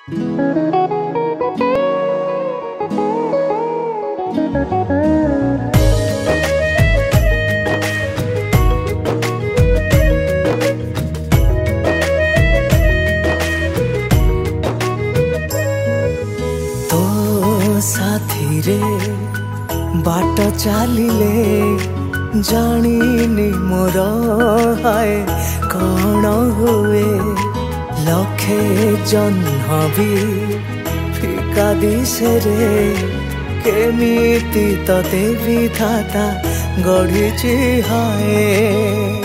तो साथी रे बाट चलिले जानी मोर हाय कौन हुए लखे जन्म भी फिका दिशे रे केमिति तते विधाता गढ़ी हाय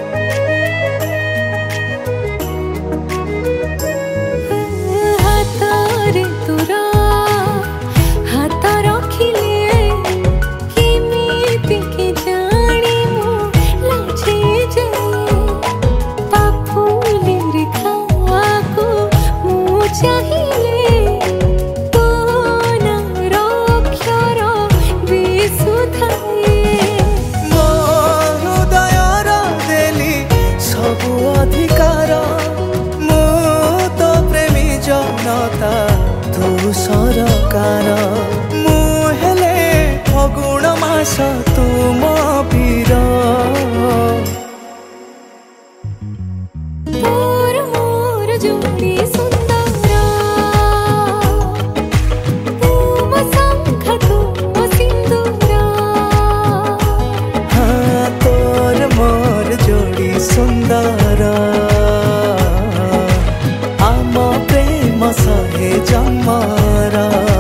तू सरकार मुहेले फगुण मास तुम वीर तोर मोर जोड़ी सुंदर तुम शंख तुम सिंदूर हाँ तोर मोर जोड़ी सुंदर आम प्रेम सहे जमारा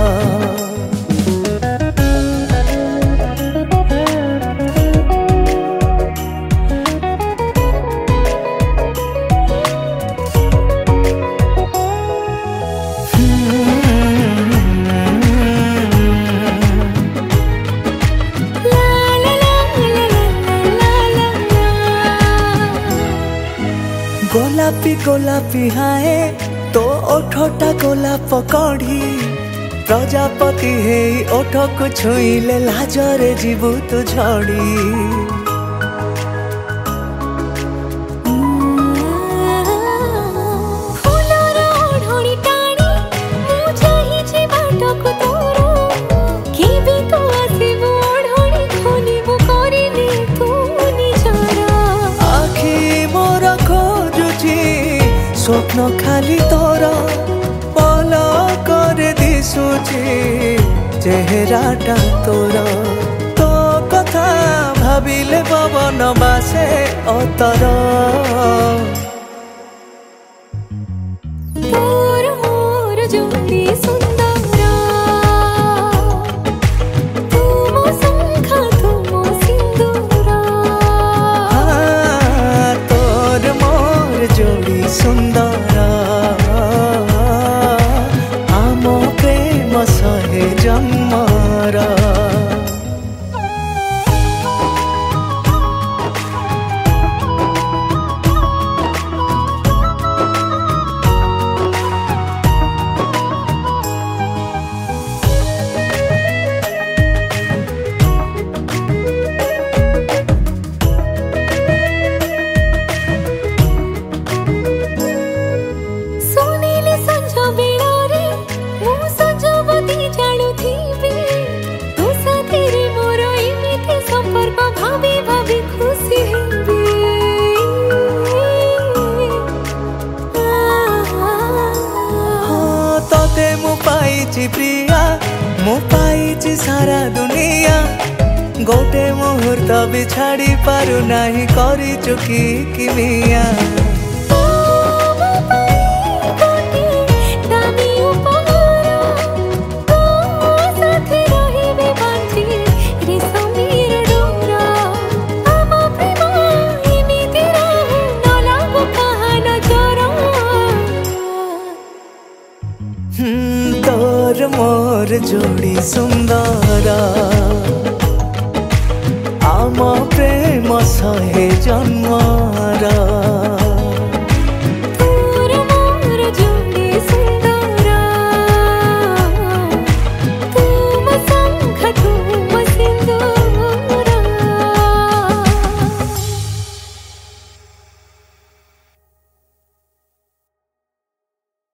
गोलापी गोलापी हाय तो ओठटा गोलाप कढ़ी प्रजापति हे ओठ को छुईले लाजरे जीवु तू झड़ी स्वप्न खाली तोर पल कर दिशुची चेहराटा तोर तो कथा भाविले पवन बासे अतर तोर मोर जोड़ी सुंदर तुम शंख तुम सिंदूर हाँ तोर मोर जोड़ी सुंदर आम प्रेम सहे जमारा प्रिया मु पाई सारा दुनिया गोटे मुहूर्त भी छाड़ी पारु नहीं करी चुकी किमिया तोर मोर जोड़ी सुंदर आम प्रेम सहे जन्मरा।